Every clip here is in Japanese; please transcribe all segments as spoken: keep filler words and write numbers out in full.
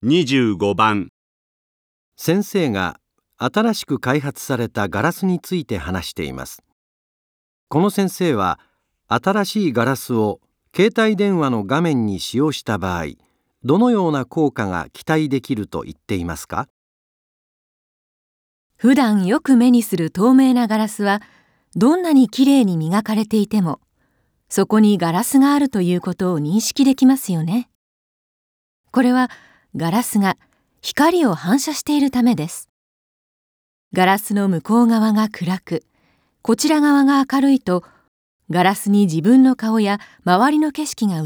にじゅうごばん。 先生が新しく開発されたガラスについて話しています。この先生は新しいガラスを携帯電話の画面に使用した場合、どのような効果が期待できると言っていますか？ 普段よく目にする透明なガラスは、どんなにきれいに磨かれていても、そこにガラスがあるということを認識できますよね。これはガラスが光を反射しているためです。ガラスの向こう側が暗く、こちら側が明るいと、ガラスに自分の顔や周りの景色が映って、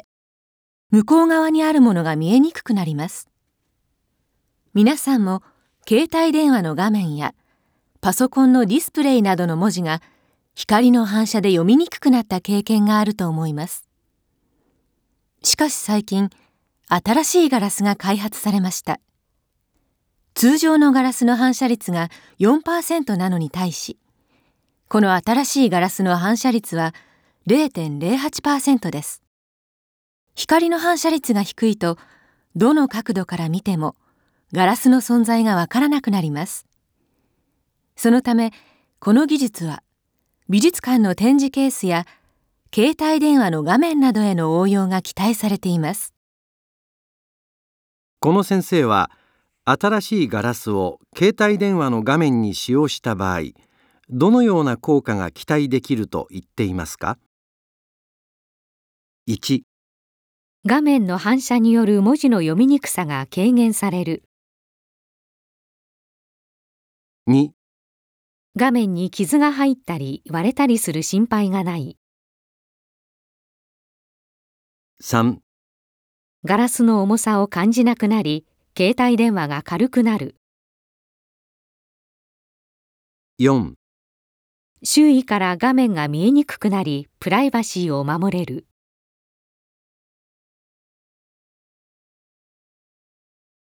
向こう側にあるものが見えにくくなります。皆さんも携帯電話の画面やパソコンのディスプレイなどの文字が光の反射で読みにくくなった経験があると思います。しかし最近、新しいガラスが開発されました。通常のガラスの反射率が よんパーセント なのに対し、この新しいガラスの反射率は れいてんれいはちパーセント です。光の反射率が低いと、どの角度から見てもガラスの存在がわからなくなります。そのため、この技術は美術館の展示ケースや携帯電話の画面などへの応用が期待されています。 この先生は新しいガラスを携帯電話の画面に使用した場合、どのような効果が期待できると言っていますか？いち、 画面の反射による文字の読みにくさが軽減される。 に、 画面に傷が入ったり割れたりする心配がない。 さん、 ガラスの重さを感じなくなり、携帯電話が軽くなる。 よん、 周囲から画面が見えにくくなり、プライバシーを守れる。